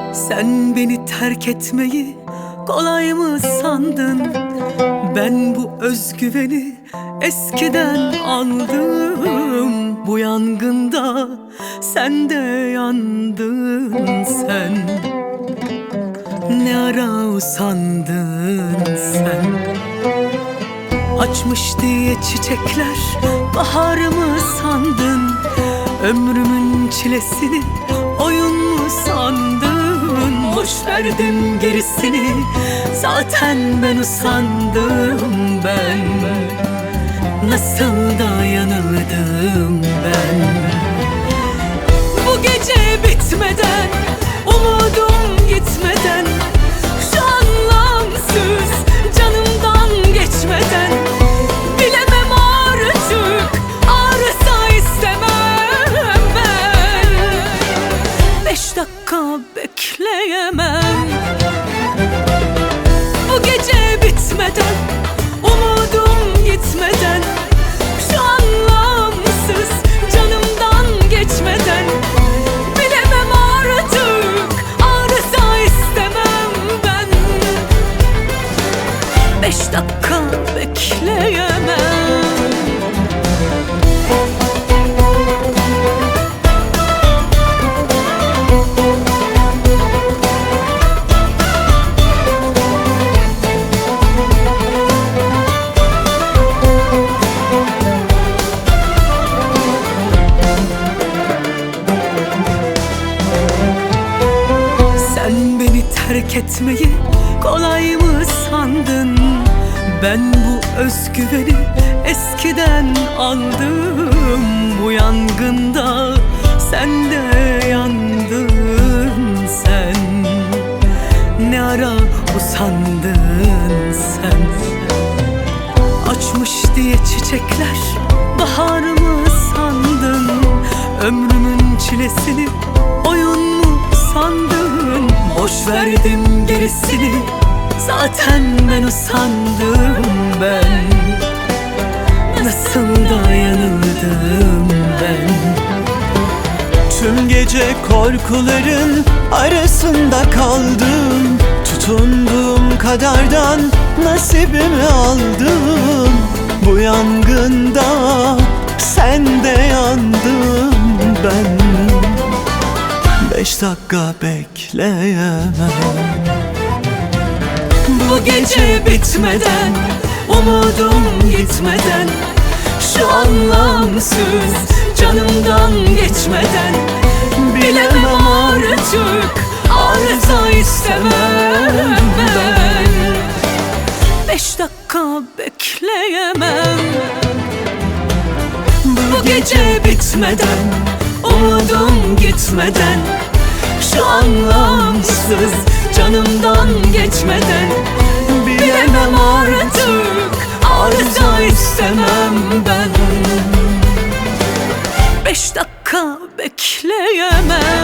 Sen beni terk etmeyi kolay mı sandın? Ben bu özgüveni eskiden aldım. Bu yangında sen de yandın sen. Ne ara usandın sen? Açmış diye çiçekler bahar mı sandın? Ömrümün çilesini oyun mu sandın? Boş verdim gerisini, zaten ben usandım ben. Nasıl da yanıldım ben. Bu gece bitmeden, umudum gitmeden, şu anlamsız canımdan geçmeden, bilemem artık, ağrısa istemem ben. 5 dakika bekleyemem. Bu gece bitmeden, umudum gitmeden, şu anlamsız canımdan geçmeden, bilemem artık, ağrısa istemem ben. 5 dakika bekleyemem. Terk etmeyi kolay mı sandın? Ben bu özgüveni eskiden aldım. Bu yangında sen de yandın sen. Ne ara usandın sen? Açmış diye çiçekler bahar mı sandın? Ömrümün çilesini oyun mu sandın? Boş verdim gerisini, zaten ben usandım ben. Nasıl da yanıldım ben. Tüm gece korkuların arasında kaldım. Tutunduğum kadardan nasibimi aldım. Bu yangında sen de yandın ben. 5 dakika bekleyemem. Bu gece bitmeden, umudum gitmeden, şu anlamsız canımdan geçmeden, bilemem artık, arıza istemem ben. 5 dakika bekleyemem. Bu gece bitmeden, umudum gitmeden, şu anlamsız canımdan geçmeden, bilemem artık, arıza istemem ben. 5 dakika bekleyemem.